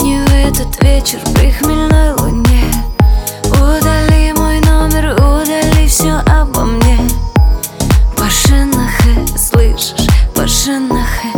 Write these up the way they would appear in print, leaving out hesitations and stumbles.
последний в этот вечер при хмельной луне. Удали мой номер, удали все обо мне. Пашинахе, слышишь, Пашинахе.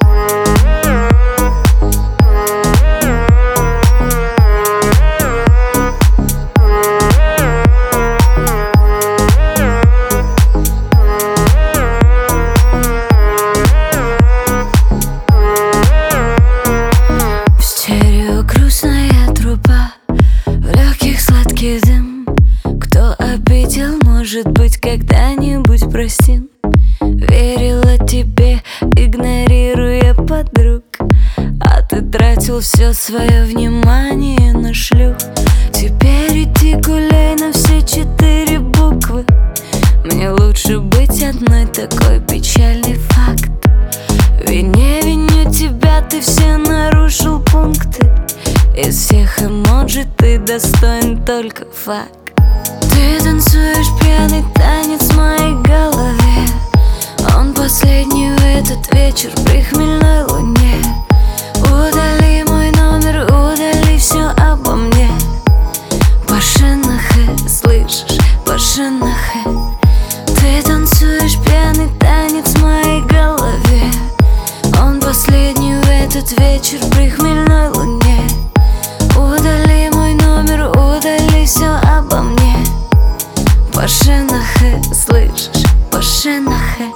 Грустная труба, в легких сладкий дым. Кто обидел, может быть, когда-нибудь простим. Верила тебе, игнорируя подруг, а ты тратил все свое внимание на шлюх. Теперь иди гуляй на все 4 буквы. Мне лучше быть одной, такой печальный факт. Не виню тебя, ты все нарушил пункты. Из всех эмоджи ты достоин только факт. Ты танцуешь пьяный танец в моей голове. Он последний в этот вечер при хмельной луне. Удали мой номер, удали все обо мне. Пашинахе, слышишь, Пашинахе. Ты танцуешь пьяный танец в моей голове. Он последний в этот вечер при хмельной луне. Удали мой номер, удали все обо мне. Пашинахе, слышишь, Пашинахе.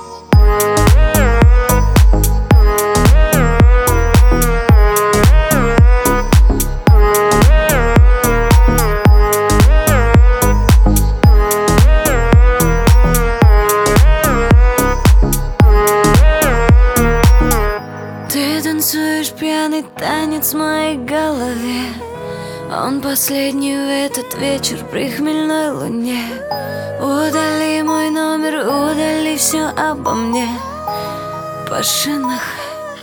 Ты танцуешь пьяный танец в моей голове. Он последний в этот вечер при хмельной луне. Удали мой номер, удали все обо мне. Пашинахе.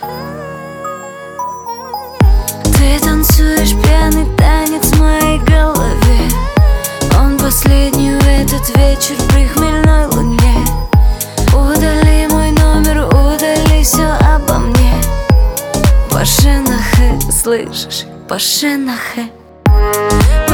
Ты танцуешь пьяный танец в моей голове. Он последний в этот вечер при хмельной луне. Удали мой номер, удали все обо мне. Пашинахе, слышишь, Пашинахе.